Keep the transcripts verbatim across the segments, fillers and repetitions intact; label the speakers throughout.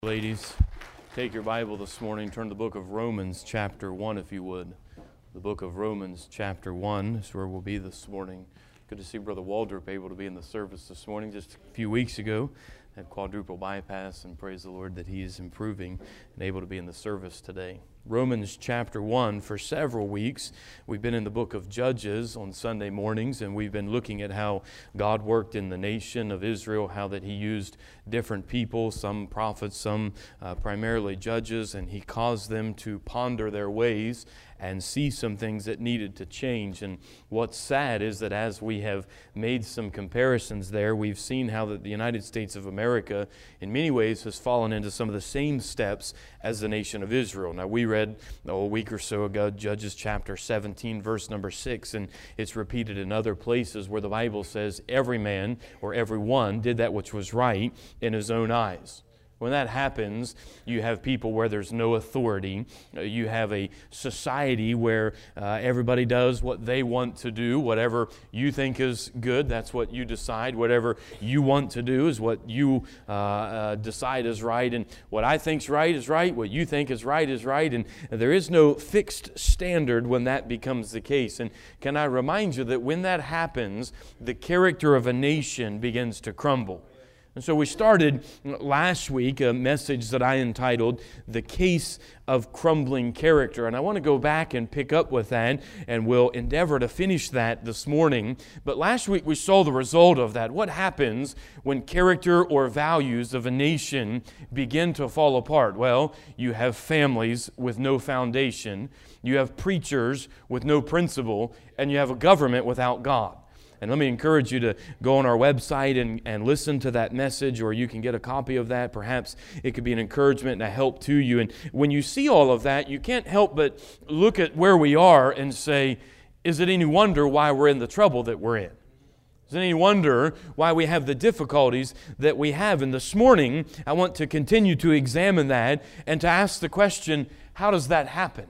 Speaker 1: Ladies, take your Bible this morning, turn to the book of Romans chapter one if you would. The book of Romans chapter one is where we'll be this morning. Good to see Brother Waldrop able to be in the service this morning. Just a few weeks ago, had quadruple bypass, and praise the Lord that he is improving and able to be in the service today. Romans chapter one, for several weeks, we've been in the book of Judges on Sunday mornings, and we've been looking at how God worked in the nation of Israel, how that He used different people, some prophets, some uh, primarily judges, and He caused them to ponder their ways and see some things that needed to change. And what's sad is that as we have made some comparisons there, we've seen how that the United States of America in many ways has fallen into some of the same steps as the nation of Israel. Now, we read oh, a week or so ago Judges chapter seventeen, verse number six, and it's repeated in other places where the Bible says every man or every one did that which was right in his own eyes. When that happens, you have people where there's no authority. You have a society where uh, everybody does what they want to do. Whatever you think is good, that's what you decide. Whatever you want to do is what you uh, uh, decide is right. And what I think's right is right. What you think is right is right. And there is no fixed standard when that becomes the case. And can I remind you that when that happens, the character of a nation begins to crumble. And so we started last week a message that I entitled, The Case of Crumbling Character. And I want to go back and pick up with that, and we'll endeavor to finish that this morning. But last week we saw the result of that. What happens when character or values of a nation begin to fall apart? Well, you have families with no foundation, you have preachers with no principle, and you have a government without God. And let me encourage you to go on our website and, and listen to that message, or you can get a copy of that. Perhaps it could be an encouragement and a help to you. And when you see all of that, you can't help but look at where we are and say, is it any wonder why we're in the trouble that we're in? Is it any wonder why we have the difficulties that we have? And this morning, I want to continue to examine that and to ask the question, how does that happen?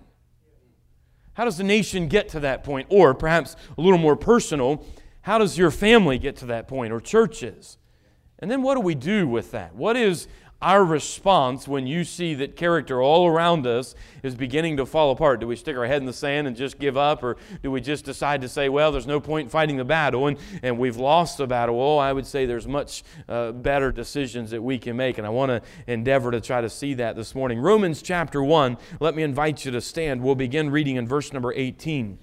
Speaker 1: How does the nation get to that point? Or perhaps a little more personal, how does your family get to that point, or churches? And then what do we do with that? What is our response when you see that character all around us is beginning to fall apart? Do we stick our head in the sand and just give up, or do we just decide to say, well, there's no point in fighting the battle, and, and we've lost the battle? Well, I would say there's much uh, better decisions that we can make, and I want to endeavor to try to see that this morning. Romans chapter one, let me invite you to stand. We'll begin reading in verse number eighteen.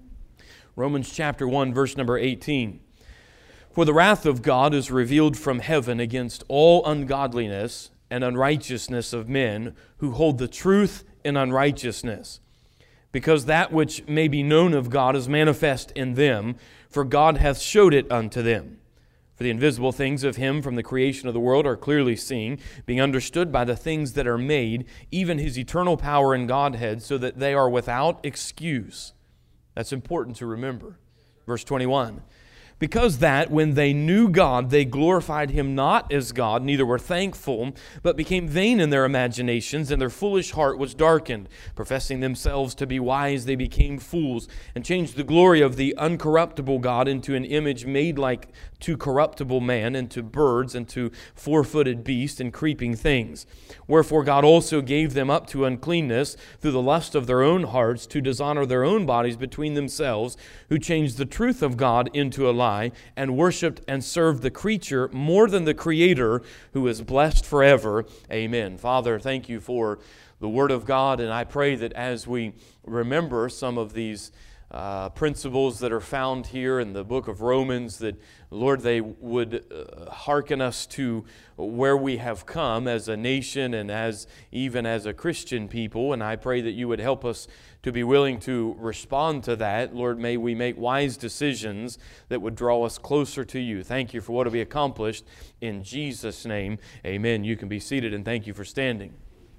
Speaker 1: Romans chapter one, verse number eighteen. For the wrath of God is revealed from heaven against all ungodliness and unrighteousness of men who hold the truth in unrighteousness, because that which may be known of God is manifest in them, for God hath showed it unto them. For the invisible things of Him from the creation of the world are clearly seen, being understood by the things that are made, even His eternal power and Godhead, so that they are without excuse. That's important to remember. Verse twenty-one. Because that when they knew God, they glorified Him not as God, neither were thankful, but became vain in their imaginations, and their foolish heart was darkened. Professing themselves to be wise, they became fools, and changed the glory of the uncorruptible God into an image made like to corruptible man, and to birds, and to four-footed beasts, and creeping things. Wherefore God also gave them up to uncleanness through the lust of their own hearts, to dishonor their own bodies between themselves, who changed the truth of God into a lie, and worshipped and served the creature more than the Creator, who is blessed forever. Amen. Father, thank you for the Word of God, and I pray that as we remember some of these uh, principles that are found here in the book of Romans, that, Lord, they would uh, hearken us to where we have come as a nation and as even as a Christian people, and I pray that you would help us to be willing to respond to that. Lord, may we make wise decisions that would draw us closer to you. Thank you for what will be accomplished in Jesus' name. Amen. You can be seated, and thank you for standing.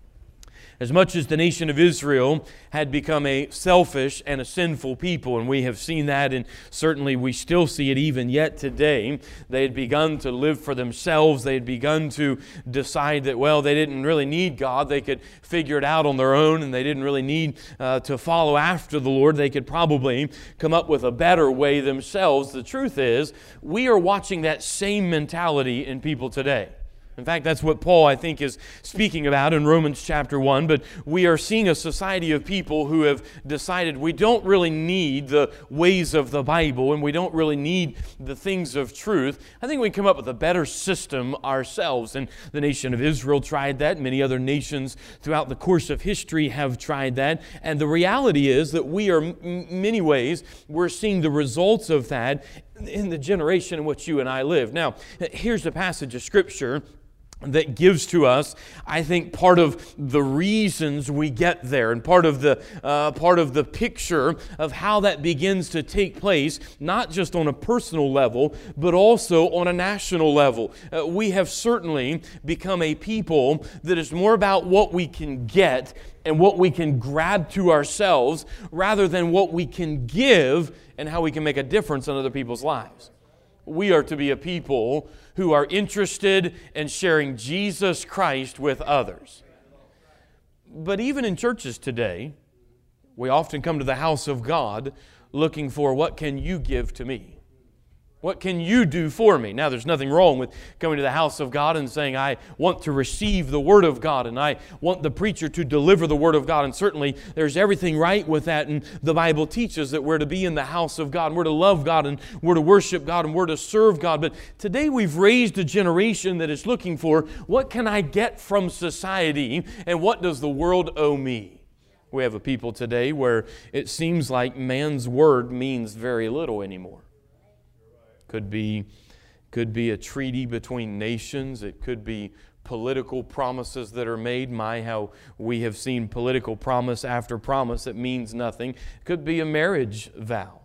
Speaker 1: As much as the nation of Israel had become a selfish and a sinful people, and we have seen that, and certainly we still see it even yet today, they had begun to live for themselves. They had begun to decide that, well, they didn't really need God. They could figure it out on their own, and they didn't really need uh, to follow after the Lord. They could probably come up with a better way themselves. The truth is, we are watching that same mentality in people today. In fact, that's what Paul, I think, is speaking about in Romans chapter one. But we are seeing a society of people who have decided we don't really need the ways of the Bible and we don't really need the things of truth. I think we can come up with a better system ourselves. And the nation of Israel tried that. Many other nations throughout the course of history have tried that. And the reality is that we are, in many ways, we're seeing the results of that in the generation in which you and I live. Now, here's a passage of Scripture that gives to us, I think, part of the reasons we get there and part of the uh, part of the picture of how that begins to take place, not just on a personal level, but also on a national level. Uh, we have certainly become a people that is more about what we can get and what we can grab to ourselves rather than what we can give and how we can make a difference in other people's lives. We are to be a people who are interested in sharing Jesus Christ with others. But even in churches today, we often come to the house of God looking for, what can you give to me? What can you do for me? Now, there's nothing wrong with coming to the house of God and saying, I want to receive the Word of God and I want the preacher to deliver the Word of God. And certainly there's everything right with that. And the Bible teaches that we're to be in the house of God. And we're to love God and we're to worship God and we're to serve God. But today we've raised a generation that is looking for, what can I get from society and what does the world owe me? We have a people today where it seems like man's word means very little anymore. Could be, could be a treaty between nations. It could be political promises that are made. My, how we have seen political promise after promise that means nothing. It could be a marriage vow.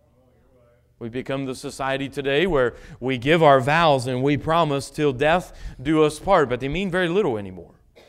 Speaker 1: We've become the society today where we give our vows and we promise till death do us part, but they mean very little anymore.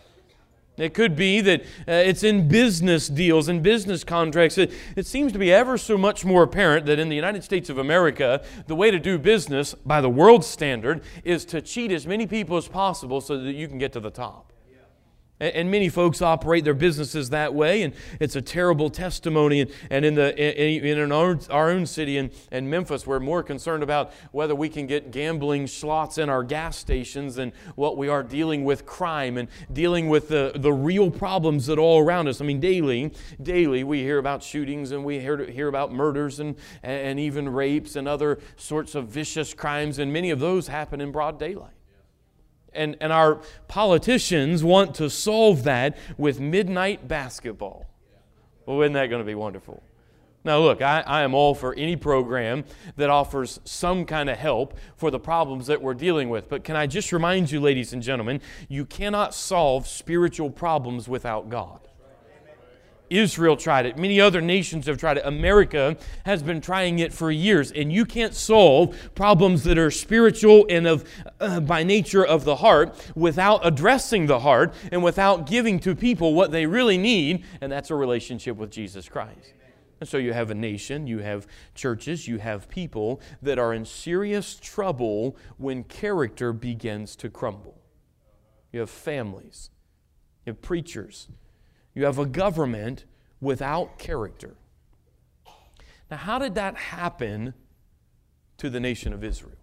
Speaker 1: It could be that uh, it's in business deals and business contracts. It, it seems to be ever so much more apparent that in the United States of America, the way to do business by the world's standard is to cheat as many people as possible so that you can get to the top. And many folks operate their businesses that way, and it's a terrible testimony. And in the in, in our, our own city in, in Memphis, we're more concerned about whether we can get gambling slots in our gas stations than what we are dealing with crime and dealing with the, the real problems that are all around us. I mean, daily, daily we hear about shootings and we hear, hear about murders and, and even rapes and other sorts of vicious crimes, and many of those happen in broad daylight. And, and our politicians want to solve that with midnight basketball. Well, isn't that going to be wonderful? Now, look, I, I am all for any program that offers some kind of help for the problems that we're dealing with. But can I just remind you, ladies and gentlemen, you cannot solve spiritual problems without God. Israel tried it. Many other nations have tried it. America has been trying it for years. And you can't solve problems that are spiritual and of uh, by nature of the heart without addressing the heart and without giving to people what they really need, and that's a relationship with Jesus Christ. And so you have a nation, you have churches, you have people that are in serious trouble when character begins to crumble. You have families, you have preachers, you have a government without character. Now, how did that happen to the nation of Israel?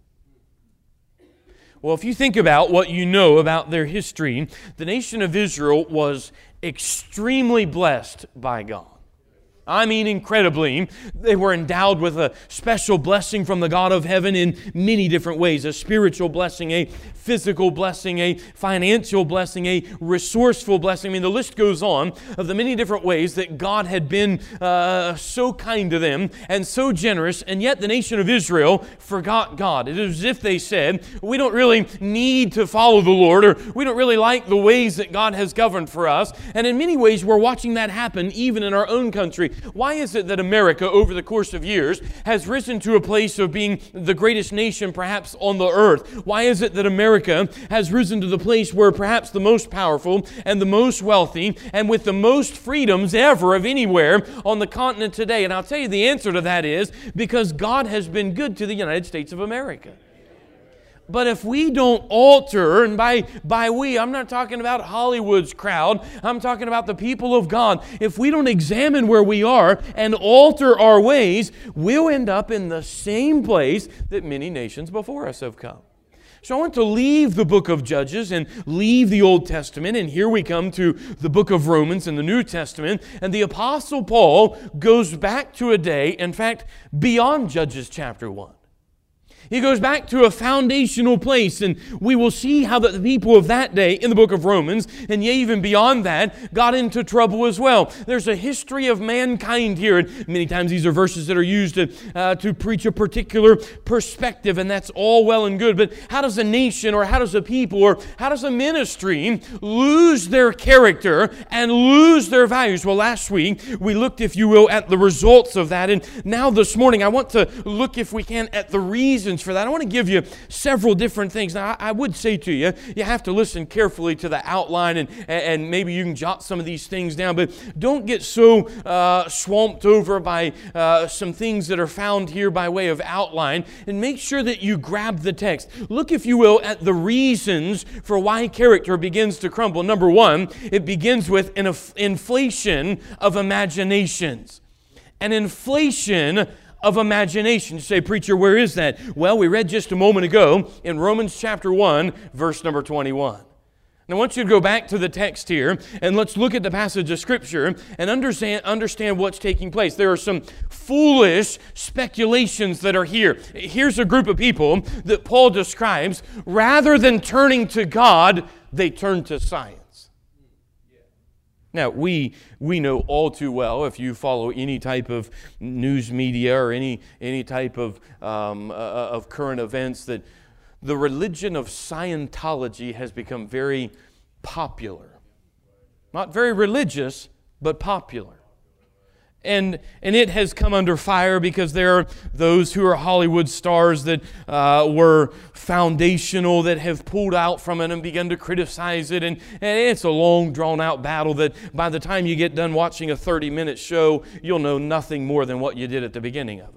Speaker 1: Well, if you think about what you know about their history, the nation of Israel was extremely blessed by God. I mean, incredibly. They were endowed with a special blessing from the God of heaven in many different ways. A spiritual blessing, a physical blessing, a financial blessing, a resourceful blessing. I mean, the list goes on of the many different ways that God had been uh, so kind to them and so generous, and yet the nation of Israel forgot God. It is as if they said, we don't really need to follow the Lord, or we don't really like the ways that God has governed for us. And in many ways, we're watching that happen even in our own country. Why is it that America, over the course of years, has risen to a place of being the greatest nation perhaps on the earth? Why is it that America has risen to the place where perhaps the most powerful and the most wealthy and with the most freedoms ever of anywhere on the continent today? And I'll tell you the answer to that is because God has been good to the United States of America. But if we don't alter, and by, by we, I'm not talking about Hollywood's crowd, I'm talking about the people of God. If we don't examine where we are and alter our ways, we'll end up in the same place that many nations before us have come. So I want to leave the book of Judges and leave the Old Testament, and here we come to the book of Romans in the New Testament, and the Apostle Paul goes back to a day, in fact, beyond Judges chapter one. He goes back to a foundational place, and we will see how the people of that day in the book of Romans, and yet even beyond that, got into trouble as well. There's a history of mankind here, and many times these are verses that are used to, uh, to preach a particular perspective, and that's all well and good. But how does a nation, or how does a people, or how does a ministry lose their character and lose their values? Well, last week we looked, if you will, at the results of that, and now this morning I want to look, if we can, at the reasons for that. I want to give you several different things. Now, I would say to you, you have to listen carefully to the outline, and, and maybe you can jot some of these things down, but don't get so uh, swamped over by uh, some things that are found here by way of outline, and make sure that you grab the text. Look, if you will, at the reasons for why character begins to crumble. Number one, it begins with an inflation of imaginations. An inflation of imagination. You say, preacher, where is that? Well, we read just a moment ago in Romans chapter one, verse number twenty-one. Now, I want you to go back to the text here, and let's look at the passage of Scripture and understand, understand what's taking place. There are some foolish speculations that are here. Here's a group of people that Paul describes. Rather than turning to God, they turn to science. Now, we we know all too well, if you follow any type of news media or any any type of um, uh, of current events, that the religion of Scientology has become very popular. Not very religious, but popular. And and it has come under fire because there are those who are Hollywood stars that uh, were foundational that have pulled out from it and begun to criticize it. And, and it's a long, drawn-out battle that by the time you get done watching a thirty-minute show, you'll know nothing more than what you did at the beginning of it.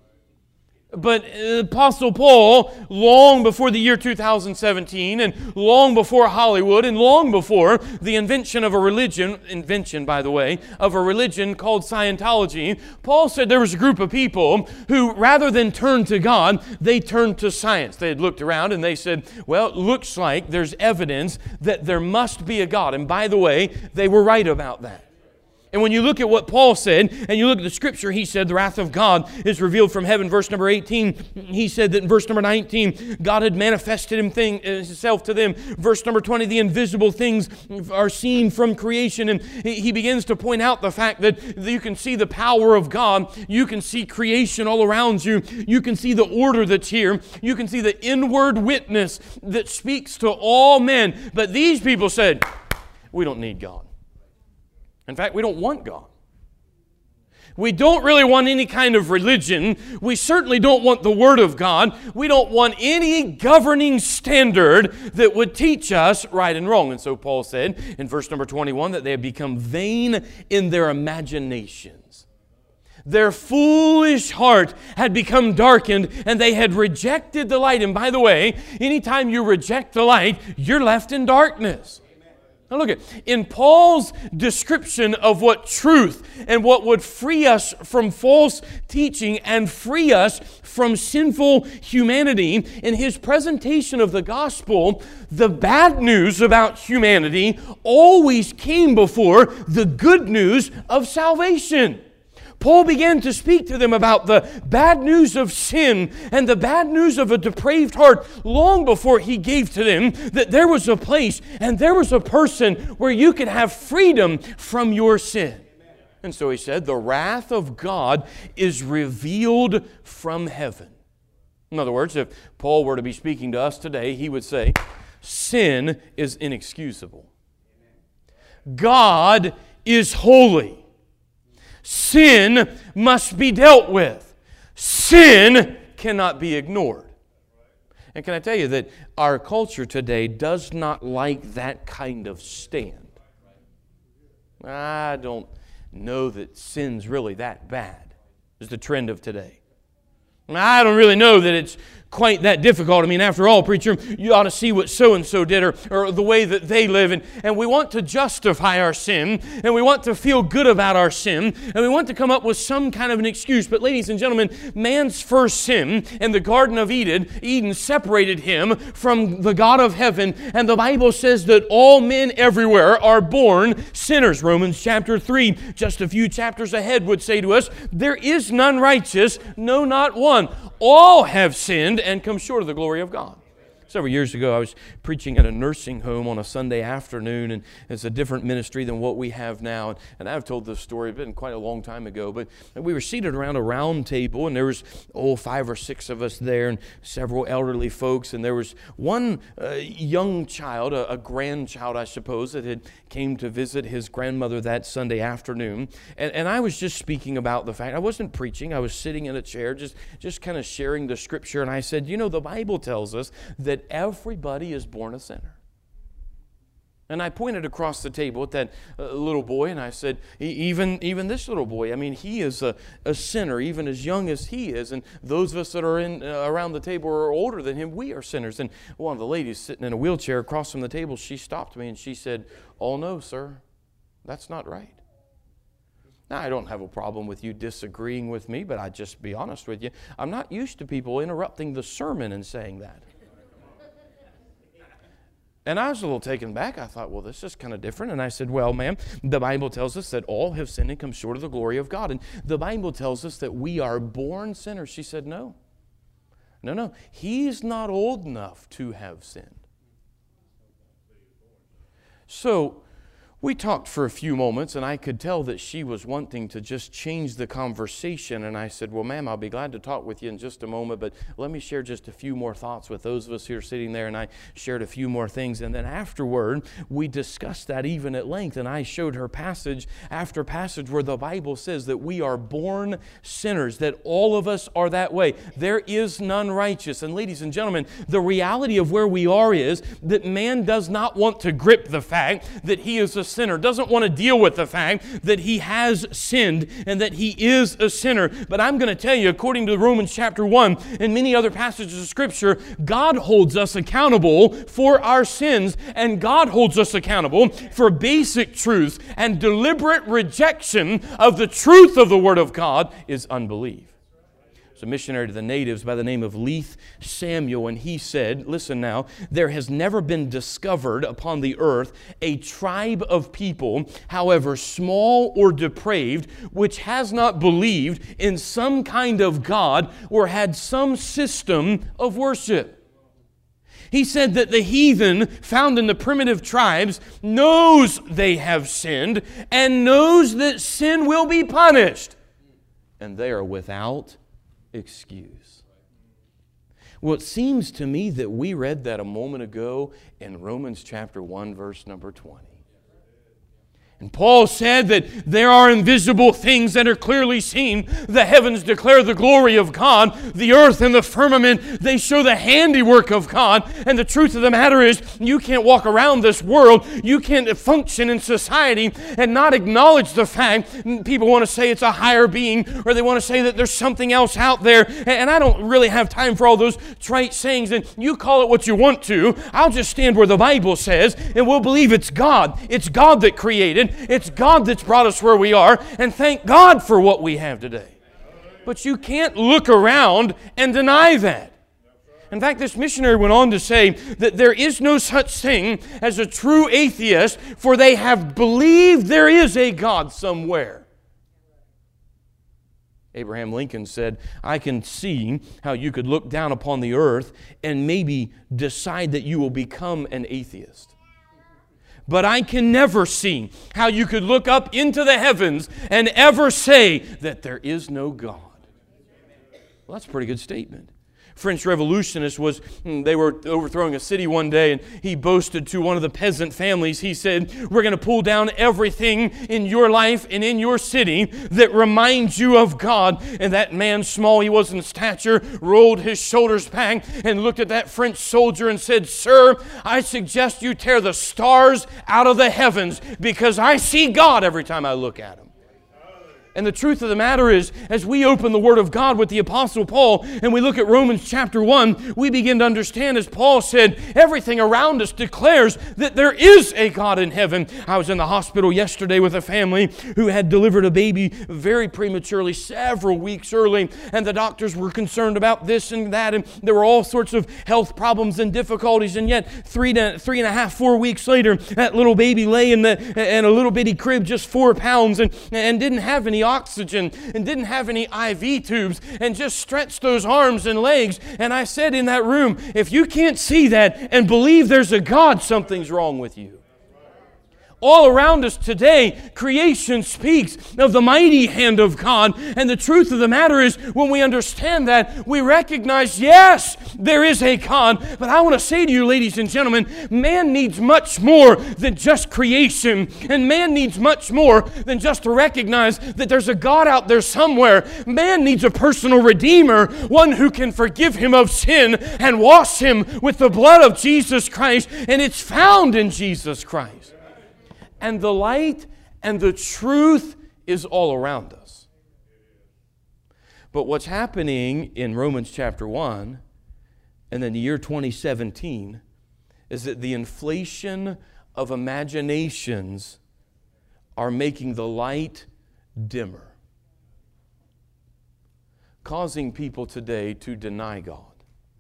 Speaker 1: But Apostle Paul, long before the year two thousand seventeen, and long before Hollywood, and long before the invention of a religion, invention, by the way, of a religion called Scientology, Paul said there was a group of people who, rather than turn to God, they turned to science. They had looked around and they said, well, it looks like there's evidence that there must be a God. And by the way, they were right about that. And when you look at what Paul said, and you look at the Scripture, he said the wrath of God is revealed from heaven. Verse number eighteen, he said that in verse number nineteen, God had manifested himself to them. Verse number twenty, the invisible things are seen from creation. And he begins to point out the fact that you can see the power of God. You can see creation all around you. You can see the order that's here. You can see the inward witness that speaks to all men. But these people said, we don't need God. In fact, we don't want God. We don't really want any kind of religion. We certainly don't want the Word of God. We don't want any governing standard that would teach us right and wrong. And so Paul said in verse number twenty-one that they have become vain in their imaginations. Their foolish heart had become darkened, and they had rejected the light. And by the way, anytime you reject the light, you're left in darkness. Now look at, in Paul's description of what truth and what would free us from false teaching and free us from sinful humanity, in his presentation of the gospel, the bad news about humanity always came before the good news of salvation. Paul began to speak to them about the bad news of sin and the bad news of a depraved heart long before he gave to them that there was a place and there was a person where you could have freedom from your sin. And so he said, the wrath of God is revealed from heaven. In other words, if Paul were to be speaking to us today, he would say, sin is inexcusable. God is holy. Sin must be dealt with. Sin cannot be ignored. And can I tell you that our culture today does not like that kind of stand. I don't know that sin's really that bad, is the trend of today. I don't really know that it's quite that difficult. I mean, after all, preacher, you ought to see what so-and-so did or, or the way that they live. And, and we want to justify our sin, and we want to feel good about our sin, and we want to come up with some kind of an excuse. But ladies and gentlemen, man's first sin in the Garden of Eden, Eden separated him from the God of heaven. And the Bible says that all men everywhere are born sinners. Romans chapter three, just a few chapters ahead, would say to us, there is none righteous, no, not one. All have sinned and come short of the glory of God. Several years ago, I was preaching at a nursing home on a Sunday afternoon, and it's a different ministry than what we have now. And, and I've told this story, it's been quite a long time ago, but we were seated around a round table, and there was, oh, five or six of us there, and several elderly folks, and there was one uh, young child, a, a grandchild, I suppose, that had came to visit his grandmother that Sunday afternoon. And, and I was just speaking about the fact, I wasn't preaching, I was sitting in a chair, just, just kind of sharing the Scripture, and I said, you know, the Bible tells us that everybody is born a sinner. And I pointed across the table at that uh, little boy, and I said, even, even this little boy, I mean, he is a, a sinner, even as young as he is. And those of us that are in uh, around the table are older than him, we are sinners. And one of the ladies sitting in a wheelchair across from the table, she stopped me and she said, oh no, sir, that's not right. Now, I don't have a problem with you disagreeing with me, but I'd just be honest with you. I'm not used to people interrupting the sermon and saying that. And I was a little taken back. I thought, well, this is kind of different. And I said, well, ma'am, the Bible tells us that all have sinned and come short of the glory of God. And the Bible tells us that we are born sinners. She said, no. No, no. He's not old enough to have sinned. So we talked for a few moments, and I could tell that she was wanting to just change the conversation. And I said, well, ma'am, I'll be glad to talk with you in just a moment, but let me share just a few more thoughts with those of us here sitting there. And I shared a few more things. And then afterward, we discussed that even at length. And I showed her passage after passage where the Bible says that we are born sinners, that all of us are that way. There is none righteous. And ladies and gentlemen, the reality of where we are is that man does not want to grip the fact that he is a sinner, doesn't want to deal with the fact that he has sinned and that he is a sinner. But I'm going to tell you, according to Romans chapter one and many other passages of Scripture, God holds us accountable for our sins, and God holds us accountable for basic truths, and deliberate rejection of the truth of the Word of God is unbelief. A missionary to the natives by the name of Leith Samuel, and he said, listen now, there has never been discovered upon the earth a tribe of people, however small or depraved, which has not believed in some kind of God or had some system of worship. He said that the heathen found in the primitive tribes knows they have sinned and knows that sin will be punished, and they are without excuse. Well, it seems to me that we read that a moment ago in Romans chapter one, verse number twenty. And Paul said that there are invisible things that are clearly seen. The heavens declare the glory of God. The earth and the firmament, they show the handiwork of God. And the truth of the matter is, you can't walk around this world. You can't function in society and not acknowledge the fact. People want to say it's a higher being, or they want to say that there's something else out there. And I don't really have time for all those trite sayings. And you call it what you want to. I'll just stand where the Bible says, and we'll believe it's God. It's God that created. It's God that's brought us where we are, and thank God for what we have today. But you can't look around and deny that. In fact, this missionary went on to say that there is no such thing as a true atheist, for they have believed there is a God somewhere. Abraham Lincoln said, I can see how you could look down upon the earth and maybe decide that you will become an atheist. But I can never see how you could look up into the heavens and ever say that there is no God. Well, that's a pretty good statement. French revolutionist was, they were overthrowing a city one day, and he boasted to one of the peasant families. He said, we're going to pull down everything in your life and in your city that reminds you of God. And that man, small he was in stature, rolled his shoulders back and looked at that French soldier and said, sir, I suggest you tear the stars out of the heavens, because I see God every time I look at him. And the truth of the matter is, as we open the Word of God with the Apostle Paul and we look at Romans chapter one, we begin to understand, as Paul said, everything around us declares that there is a God in heaven. I was in the hospital yesterday with a family who had delivered a baby very prematurely, several weeks early, and the doctors were concerned about this and that, and there were all sorts of health problems and difficulties, and yet three to three and a half, four weeks later, that little baby lay in, the, in a little bitty crib, just four pounds, and, and didn't have any oxygen and didn't have any I V tubes and just stretched those arms and legs. And I said in that room, if you can't see that and believe there's a God, something's wrong with you. All around us today, creation speaks of the mighty hand of God. And the truth of the matter is, when we understand that, we recognize, yes, there is a God. But I want to say to you, ladies and gentlemen, man needs much more than just creation. And man needs much more than just to recognize that there's a God out there somewhere. Man needs a personal Redeemer, one who can forgive him of sin and wash him with the blood of Jesus Christ. And it's found in Jesus Christ. And the light and the truth is all around us. But what's happening in Romans chapter one and then the year twenty seventeen is that the inflation of imaginations are making the light dimmer, causing people today to deny God,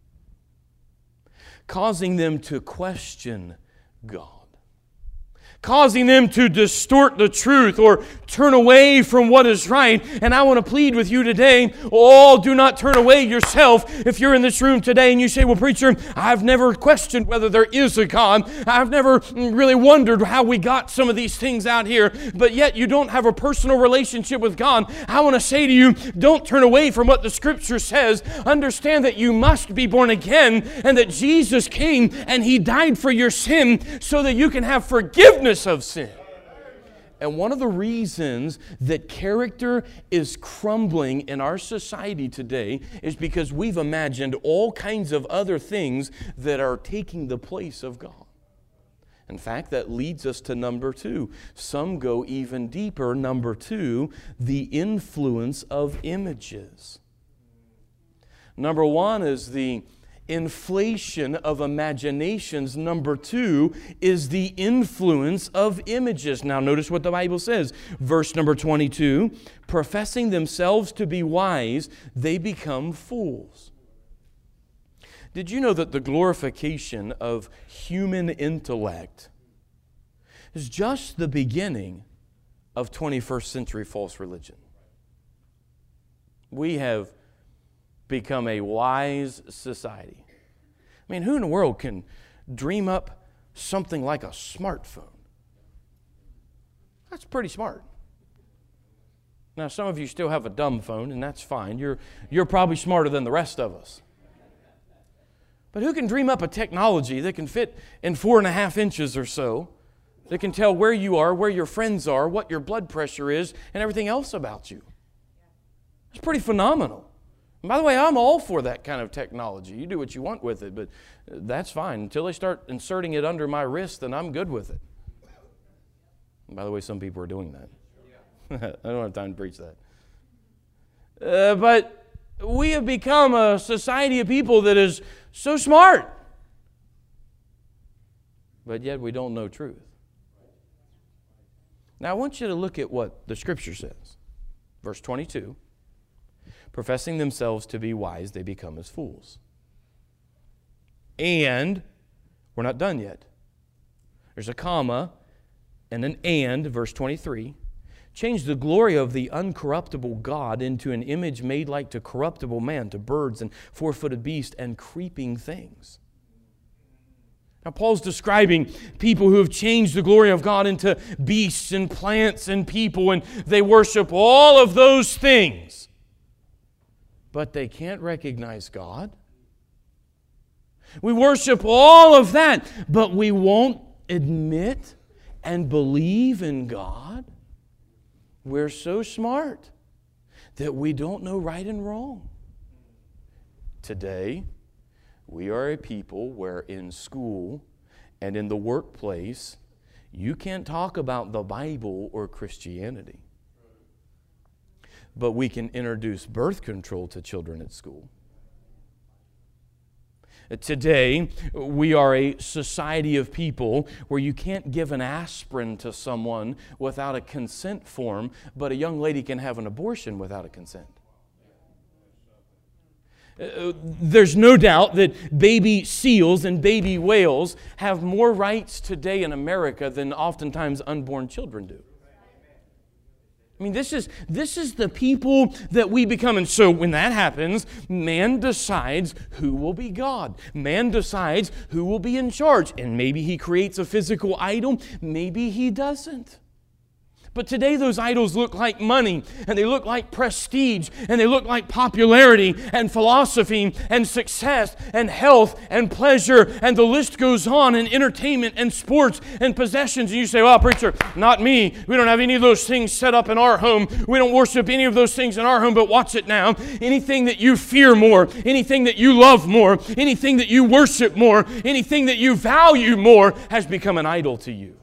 Speaker 1: causing them to question God, causing them to distort the truth or turn away from what is right. And I want to plead with you today, oh, do not turn away yourself. If you're in this room today and you say, well, preacher, I've never questioned whether there is a God. I've never really wondered how we got some of these things out here, but yet you don't have a personal relationship with God. I want to say to you, don't turn away from what the Scripture says. Understand that you must be born again and that Jesus came and He died for your sin so that you can have forgiveness of sin. And one of the reasons that character is crumbling in our society today is because we've imagined all kinds of other things that are taking the place of God. In fact, that leads us to number two. Some go even deeper. Number two, the influence of images. Number one is the inflation of imaginations. Number two is the influence of images. Now notice what the Bible says. Verse number twenty-two, professing themselves to be wise, they become fools. Did you know that the glorification of human intellect is just the beginning of twenty-first century false religion? We have become a wise society. I mean, who in the world can dream up something like a smartphone? That's pretty smart. Now, some of you still have a dumb phone, and that's fine. You're, you're probably smarter than the rest of us. But who can dream up a technology that can fit in four and a half inches or so, that can tell where you are, where your friends are, what your blood pressure is, and everything else about you? It's pretty phenomenal. And by the way, I'm all for that kind of technology. You do what you want with it, but that's fine. Until they start inserting it under my wrist, then I'm good with it. And by the way, some people are doing that. I don't have time to preach that. Uh, but we have become a society of people that is so smart, but yet we don't know truth. Now, I want you to look at what the Scripture says. Verse twenty-two. Professing themselves to be wise, they become as fools. And we're not done yet. There's a comma and an and, verse twenty-three. Change the glory of the uncorruptible God into an image made like to corruptible man, to birds and four-footed beasts and creeping things. Now, Paul's describing people who have changed the glory of God into beasts and plants and people, and they worship all of those things. But they can't recognize God. We worship all of that, but we won't admit and believe in God. We're so smart that we don't know right and wrong. Today, we are a people where in school and in the workplace, you can't talk about the Bible or Christianity. but we can introduce birth control to children at school. Today, we are a society of people where you can't give an aspirin to someone without a consent form, but a young lady can have an abortion without a consent. Uh, there's no doubt that baby seals and baby whales have more rights today in America than oftentimes unborn children do. I mean, this is this is the people that we become. And so when that happens, man decides who will be God. Man decides who will be in charge. And maybe he creates a physical idol. Maybe he doesn't. But today those idols look like money, and they look like prestige, and they look like popularity and philosophy and success and health and pleasure, and the list goes on, and entertainment and sports and possessions. And you say, well, preacher, not me. We don't have any of those things set up in our home. We don't worship any of those things in our home, but watch it now. Anything that you fear more, anything that you love more, anything that you worship more, anything that you value more has become an idol to you.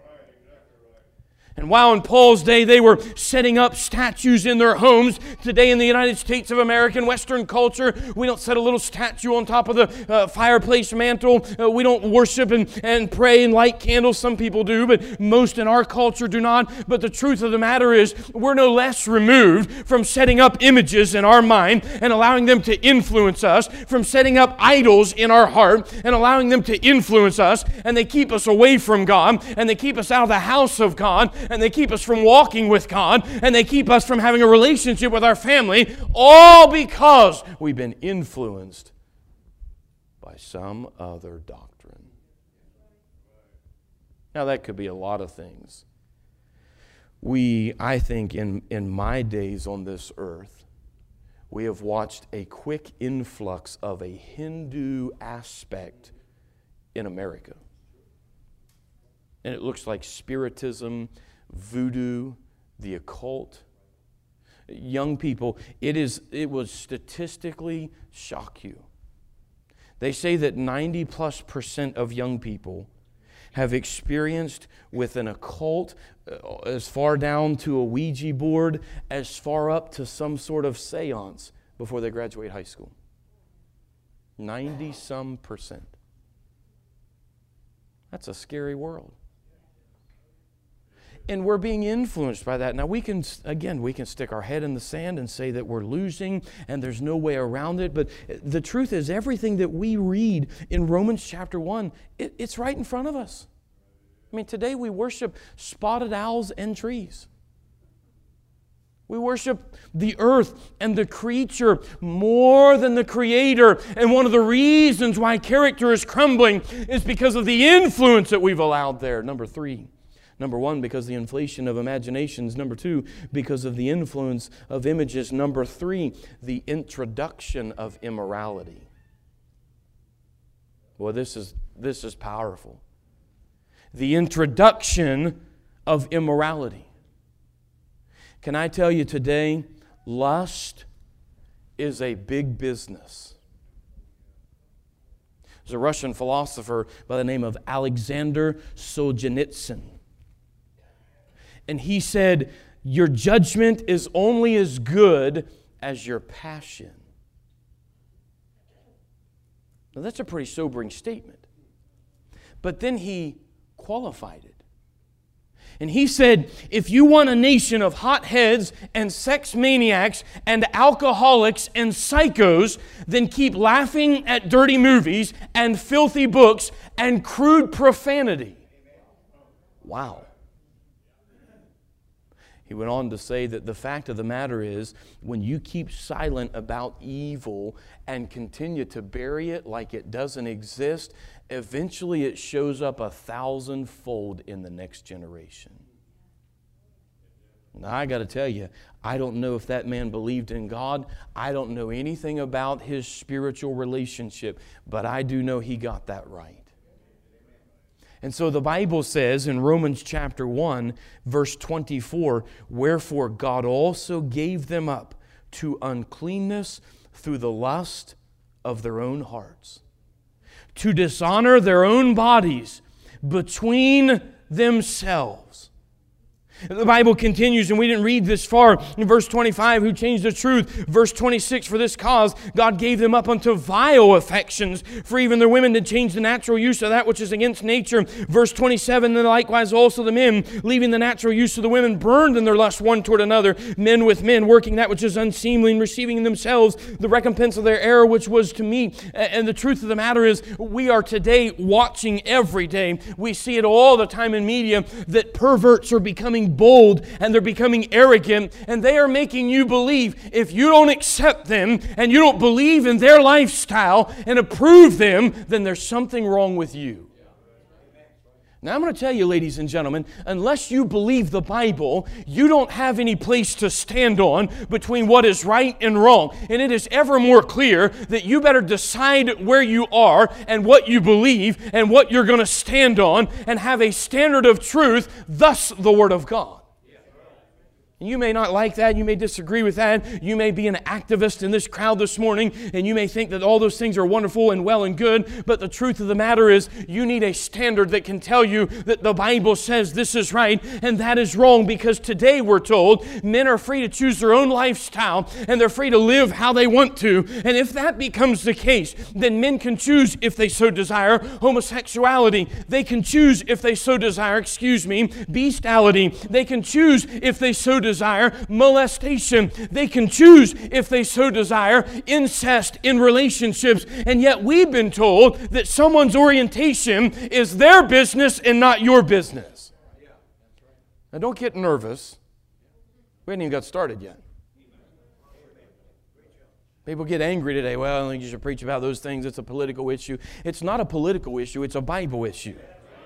Speaker 1: And while in Paul's day they were setting up statues in their homes, today in the United States of America and Western culture, we don't set a little statue on top of the uh, fireplace mantle. Uh, we don't worship and, and pray and light candles. Some people do, but most in our culture do not. But the truth of the matter is, we're no less removed from setting up images in our mind and allowing them to influence us, from setting up idols in our heart and allowing them to influence us. And they keep us away from God, and they keep us out of the house of God, and they keep us from walking with God, and they keep us from having a relationship with our family, all because we've been influenced by some other doctrine. Now, that could be a lot of things. We, I think, in, in my days on this earth, we have watched a quick influx of a Hindu aspect in America. And it looks like spiritism, voodoo, the occult. Young people, it is it will statistically shock you. They say that ninety plus percent of young people have experienced with an occult uh, as far down to a Ouija board, as far up to some sort of seance before they graduate high school. ninety some percent. That's a scary world. And we're being influenced by that. Now, we can, again, we can stick our head in the sand and say that we're losing and there's no way around it. But the truth is, everything that we read in Romans chapter one, it, it's right in front of us. I mean, today we worship spotted owls and trees. We worship the earth and the creature more than the Creator. And one of the reasons why character is crumbling is because of the influence that we've allowed there. Number three. Number one, because of the inflation of imaginations. Number two, because of the influence of images. Number three, the introduction of immorality. Well, this is, this is powerful. The introduction of immorality. Can I tell you today, lust is a big business. There's a Russian philosopher by the name of Alexander Solzhenitsyn. And he said, your judgment is only as good as your passion. Now, that's a pretty sobering statement. But then he qualified it. And he said, if you want a nation of hotheads and sex maniacs and alcoholics and psychos, then keep laughing at dirty movies and filthy books and crude profanity. Wow. He went on to say that the fact of the matter is, when you keep silent about evil and continue to bury it like it doesn't exist, eventually it shows up a thousandfold in the next generation. Now, I got to tell you, I don't know if that man believed in God. I don't know anything about his spiritual relationship, but I do know he got that right. And so the Bible says in Romans chapter one, verse twenty-four, wherefore God also gave them up to uncleanness through the lust of their own hearts, to dishonor their own bodies between themselves. The Bible continues, and we didn't read this far. In verse twenty-five, who changed the truth. Verse twenty-six, for this cause God gave them up unto vile affections, for even their women did change the natural use of that which is against nature. Verse twenty-seven, and likewise also the men, leaving the natural use of the women, burned in their lust one toward another, men with men, working that which is unseemly, and receiving in themselves the recompense of their error, which was to me. And the truth of the matter is, we are today watching every day. We see it all the time in media, that perverts are becoming bold and they're becoming arrogant, and they are making you believe if you don't accept them and you don't believe in their lifestyle and approve them, then there's something wrong with you. Now I'm going to tell you, ladies and gentlemen, unless you believe the Bible, you don't have any place to stand on between what is right and wrong. And it is ever more clear that you better decide where you are and what you believe and what you're going to stand on and have a standard of truth, thus the Word of God. You may not like that. You may disagree with that. You may be an activist in this crowd this morning, and you may think that all those things are wonderful and well and good, but the truth of the matter is you need a standard that can tell you that the Bible says this is right and that is wrong, because today we're told men are free to choose their own lifestyle and they're free to live how they want to. And if that becomes the case, then men can choose, if they so desire, homosexuality. They can choose, if they so desire, excuse me, bestiality. They can choose, if they so desire, desire molestation. They can choose, if they so desire, incest in relationships. And yet we've been told that someone's orientation is their business and not your business. Now don't get nervous. We haven't even got started yet. People get angry today. Well, you should preach about those things. It's a political issue. It's not a political issue. It's a Bible issue.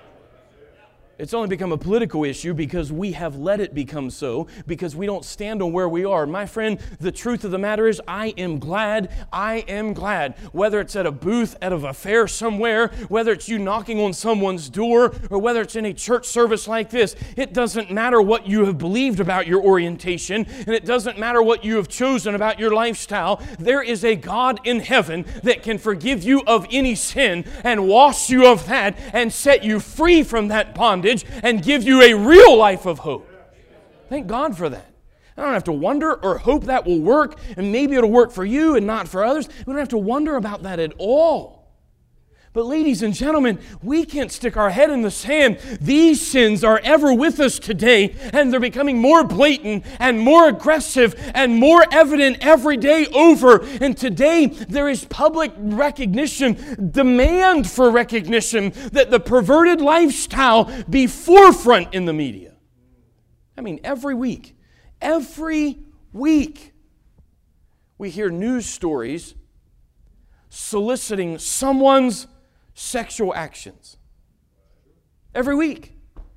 Speaker 1: It's only become a political issue because we have let it become so, because we don't stand on where we are. My friend, the truth of the matter is, I am glad, I am glad, whether it's at a booth at a fair somewhere, whether it's you knocking on someone's door, or whether it's in a church service like this. It doesn't matter what you have believed about your orientation, and it doesn't matter what you have chosen about your lifestyle. There is a God in heaven that can forgive you of any sin and wash you of that and set you free from that bondage and give you a real life of hope. Thank God for that. I don't have to wonder or hope that will work, and maybe it'll work for you and not for others. We don't have to wonder about that at all. But ladies and gentlemen, we can't stick our head in the sand. These sins are ever with us today, and they're becoming more blatant and more aggressive and more evident every day over. And today there is public recognition, demand for recognition, that the perverted lifestyle be forefront in the media. I mean, every week, every week, we hear news stories soliciting someone's sexual actions. Every week.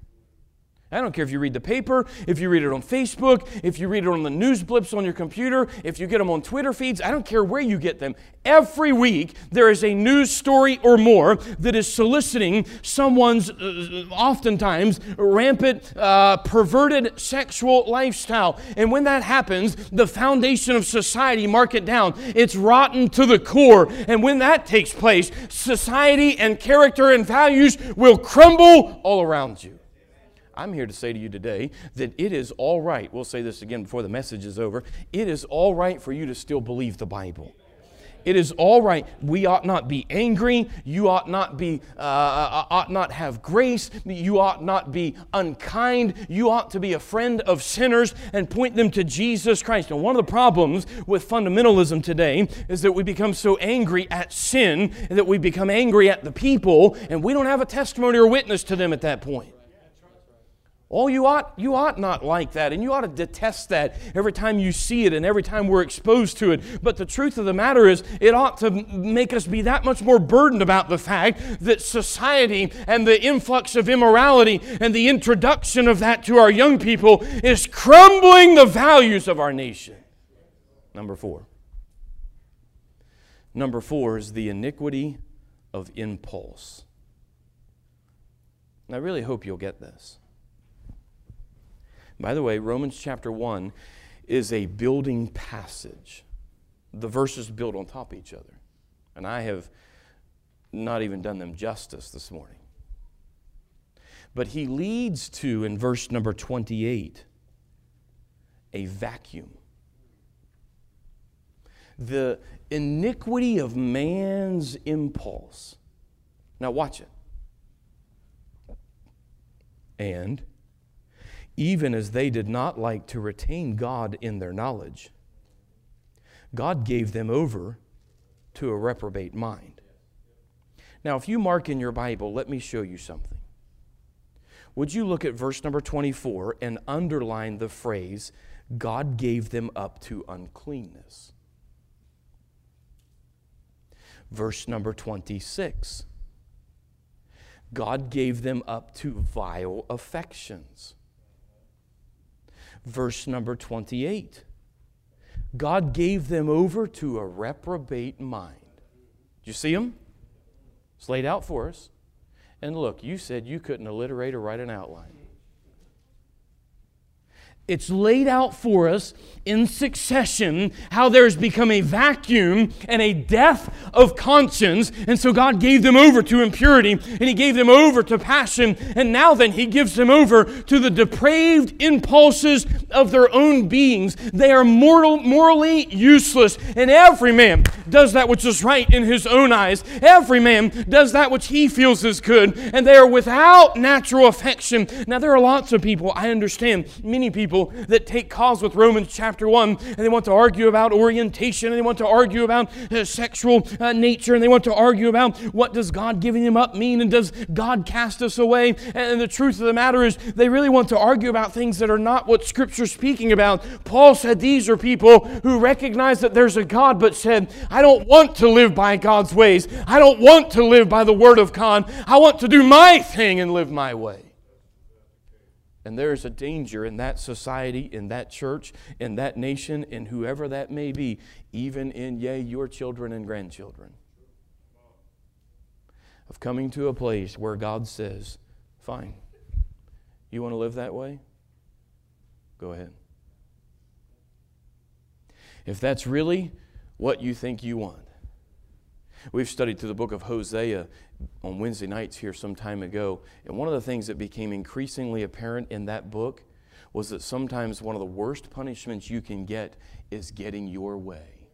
Speaker 1: I don't care if you read the paper, if you read it on Facebook, if you read it on the news blips on your computer, if you get them on Twitter feeds, I don't care where you get them. Every week there is a news story or more that is soliciting someone's uh, oftentimes rampant, uh, perverted sexual lifestyle. And when that happens, the foundation of society, mark it down, it's rotten to the core. And when that takes place, society and character and values will crumble all around you. I'm here to say to you today that it is all right. We'll say this again before the message is over. It is all right for you to still believe the Bible. It is all right. We ought not be angry. You ought not be, uh, ought not have grace. You ought not be unkind. You ought to be a friend of sinners and point them to Jesus Christ. And one of the problems with fundamentalism today is that we become so angry at sin that we become angry at the people, and we don't have a testimony or witness to them at that point. Oh, you ought, you ought not like that, and you ought to detest that every time you see it and every time we're exposed to it. But the truth of the matter is, it ought to make us be that much more burdened about the fact that society and the influx of immorality and the introduction of that to our young people is crumbling the values of our nation. Number four. Number four is the iniquity of impulse. And I really hope you'll get this. By the way, Romans chapter one is a building passage. The verses build on top of each other. And I have not even done them justice this morning. But he leads to, in verse number twenty-eight, a vacuum. The iniquity of man's impulse. Now watch it. And even as they did not like to retain God in their knowledge, God gave them over to a reprobate mind. Now, if you mark in your Bible, let me show you something. Would you look at verse number twenty-four and underline the phrase, God gave them up to uncleanness? Verse number twenty-six, God gave them up to vile affections. Verse number twenty-eight, God gave them over to a reprobate mind. Do you see them? It's laid out for us. And look, you said you couldn't alliterate or write an outline. It's laid out for us in succession how there's become a vacuum and a death of conscience. And so God gave them over to impurity and He gave them over to passion. And now then He gives them over to the depraved impulses of their own beings. They are mortal, morally useless. And every man does that which is right in his own eyes. Every man does that which he feels is good. And they are without natural affection. Now there are lots of people, I understand, many people that take cause with Romans chapter one, and they want to argue about orientation, and they want to argue about uh, sexual uh, nature, and they want to argue about what does God giving them up mean, and does God cast us away? And the truth of the matter is they really want to argue about things that are not what Scripture's speaking about. Paul said these are people who recognize that there's a God, but said, I don't want to live by God's ways. I don't want to live by the Word of God. I want to do my thing and live my way. And there is a danger in that society, in that church, in that nation, in whoever that may be, even in, yea, your children and grandchildren, of coming to a place where God says, fine, you want to live that way? Go ahead. If that's really what you think you want. We've studied through the book of Hosea on Wednesday nights here some time ago, and one of the things that became increasingly apparent in that book was that sometimes one of the worst punishments you can get is getting your way.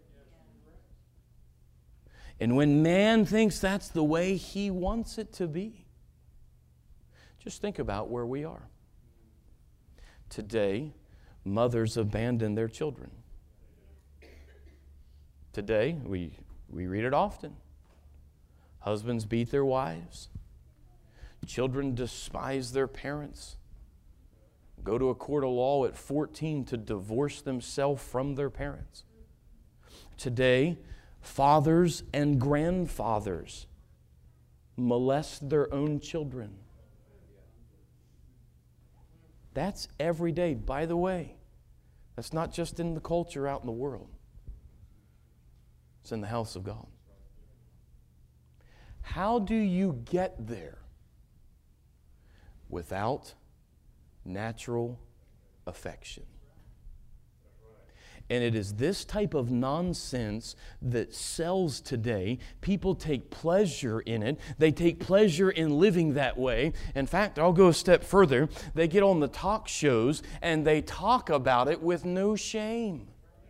Speaker 1: And when man thinks that's the way he wants it to be, just think about where we are. Today, mothers abandon their children. Today, we, we read it often. Husbands beat their wives. Children despise their parents. Go to a court of law at fourteen to divorce themselves from their parents. Today, fathers and grandfathers molest their own children. That's every day. By the way, that's not just in the culture out in the world. It's in the house of God. How do you get there without natural affection? And it is this type of nonsense that sells today. People take pleasure in it. They take pleasure in living that way. In fact, I'll go a step further. They get on the talk shows and they talk about it with no shame.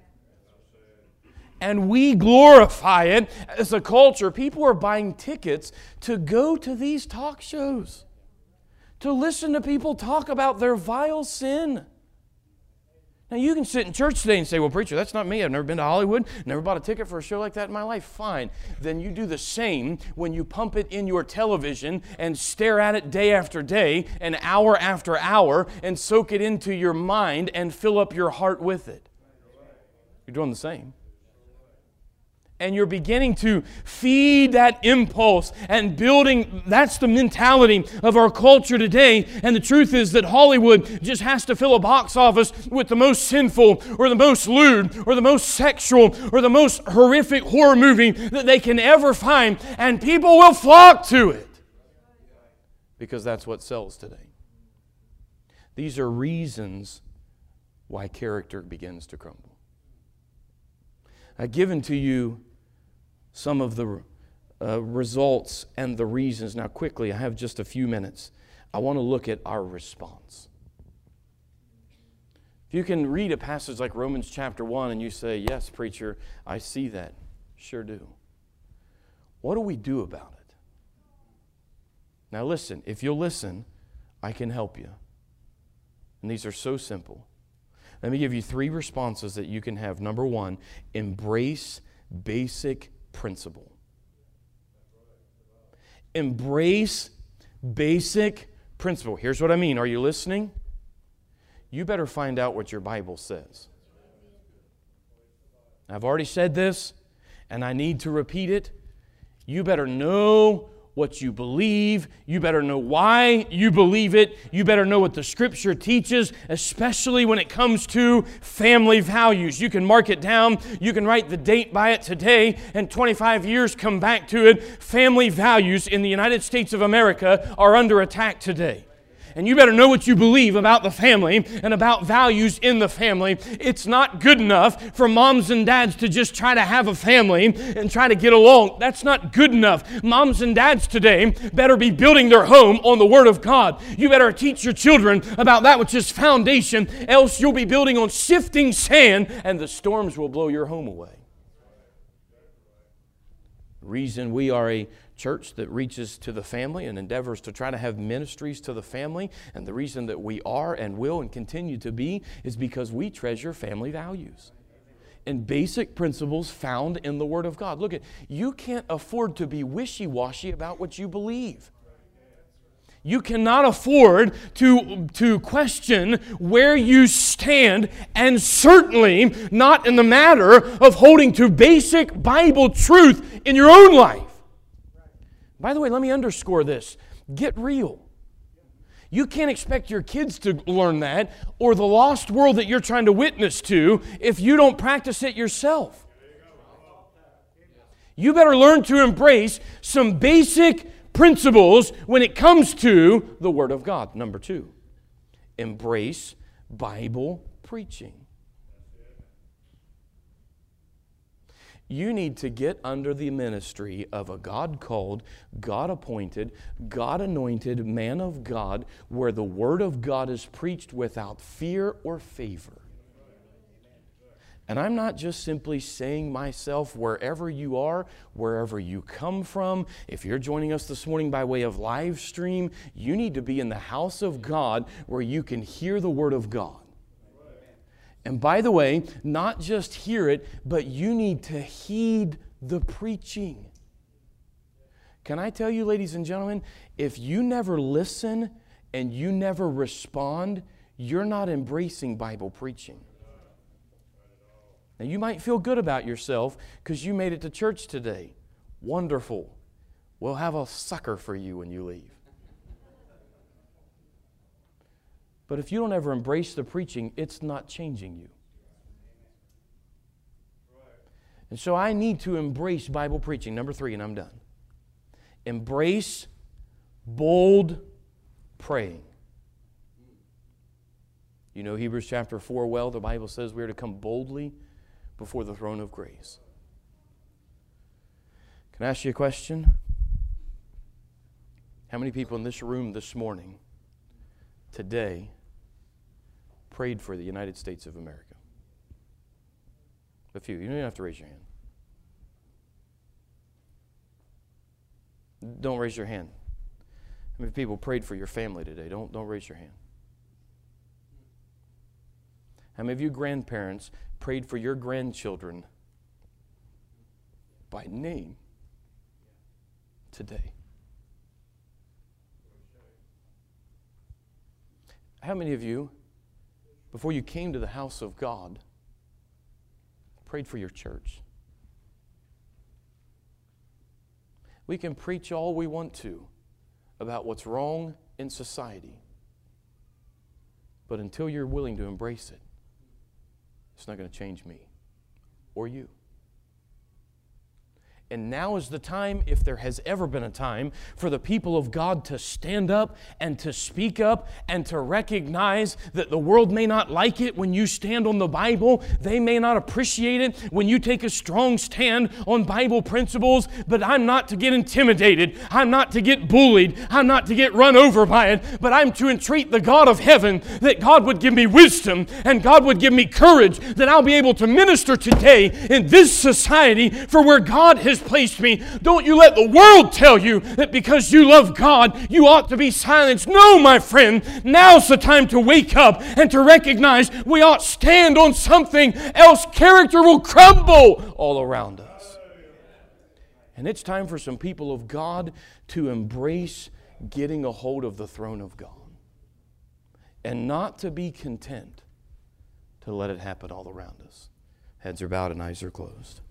Speaker 1: And we glorify it as a culture. People are buying tickets to go to these talk shows, to listen to people talk about their vile sin. Now, you can sit in church today and say, well, preacher, that's not me. I've never been to Hollywood, never bought a ticket for a show like that in my life. Fine. Then you do the same when you pump it in your television and stare at it day after day and hour after hour and soak it into your mind and fill up your heart with it. You're doing the same. And you're beginning to feed that impulse and building, that's the mentality of our culture today. And the truth is that Hollywood just has to fill a box office with the most sinful or the most lewd or the most sexual or the most horrific horror movie that they can ever find. And people will flock to it because that's what sells today. These are reasons why character begins to crumble. I've given to you some of the uh, results and the reasons. Now, quickly, I have just a few minutes. I want to look at our response. If you can read a passage like Romans chapter one and you say, yes, preacher, I see that. Sure do. What do we do about it? Now listen, if you'll listen, I can help you. And these are so simple. Let me give you three responses that you can have. Number one, embrace basic principle. Embrace basic principle. Here's what I mean. Are you listening? You better find out what your Bible says. I've already said this, and I need to repeat it. You better know what you believe. You better know why you believe it. You better know what the Scripture teaches, especially when it comes to family values. You can mark it down. You can write the date by it today, and twenty-five years come back to it. Family values in the United States of America are under attack today. And you better know what you believe about the family and about values in the family. It's not good enough for moms and dads to just try to have a family and try to get along. That's not good enough. Moms and dads today better be building their home on the Word of God. You better teach your children about that which is foundation, else you'll be building on shifting sand and the storms will blow your home away. The reason we are a church that reaches to the family and endeavors to try to have ministries to the family, and the reason that we are and will and continue to be is because we treasure family values and basic principles found in the Word of God. Look, at you can't afford to be wishy-washy about what you believe. You cannot afford to, to question where you stand, and certainly not in the matter of holding to basic Bible truth in your own life. By the way, let me underscore this. Get real. You can't expect your kids to learn that or the lost world that you're trying to witness to if you don't practice it yourself. You better learn to embrace some basic principles when it comes to the Word of God. Number two, embrace Bible preaching. You need to get under the ministry of a God-called, God-appointed, God-anointed man of God where the Word of God is preached without fear or favor. And I'm not just simply saying myself wherever you are, wherever you come from. If you're joining us this morning by way of live stream, you need to be in the house of God where you can hear the Word of God. And by the way, not just hear it, but you need to heed the preaching. Can I tell you, ladies and gentlemen, if you never listen and you never respond, you're not embracing Bible preaching. Now, you might feel good about yourself because you made it to church today. Wonderful. We'll have a sucker for you when you leave. But if you don't ever embrace the preaching, it's not changing you. And so I need to embrace Bible preaching. Number three, and I'm done. Embrace bold praying. You know Hebrews chapter four well. The Bible says we are to come boldly before the throne of grace. Can I ask you a question? How many people in this room this morning, today, prayed for the United States of America? A few. You don't even have to raise your hand. Don't raise your hand. How many people prayed for your family today? Don't, don't raise your hand. How many of you grandparents prayed for your grandchildren by name today? How many of you, before you came to the house of God, prayed for your church? We can preach all we want to about what's wrong in society, but until you're willing to embrace it, it's not going to change me or you. And now is the time, if there has ever been a time, for the people of God to stand up and to speak up and to recognize that the world may not like it when you stand on the Bible. They may not appreciate it when you take a strong stand on Bible principles, but I'm not to get intimidated. I'm not to get bullied. I'm not to get run over by it, but I'm to entreat the God of heaven that God would give me wisdom and God would give me courage, that I'll be able to minister today in this society for where God has placed me. Don't you let the world tell you that because you love God, you ought to be silenced. No, my friend, now's the time to wake up and to recognize we ought to stand on something, else character will crumble all around us. And it's time for some people of God to embrace getting a hold of the throne of God and not to be content to let it happen all around us. Heads are bowed and eyes are closed.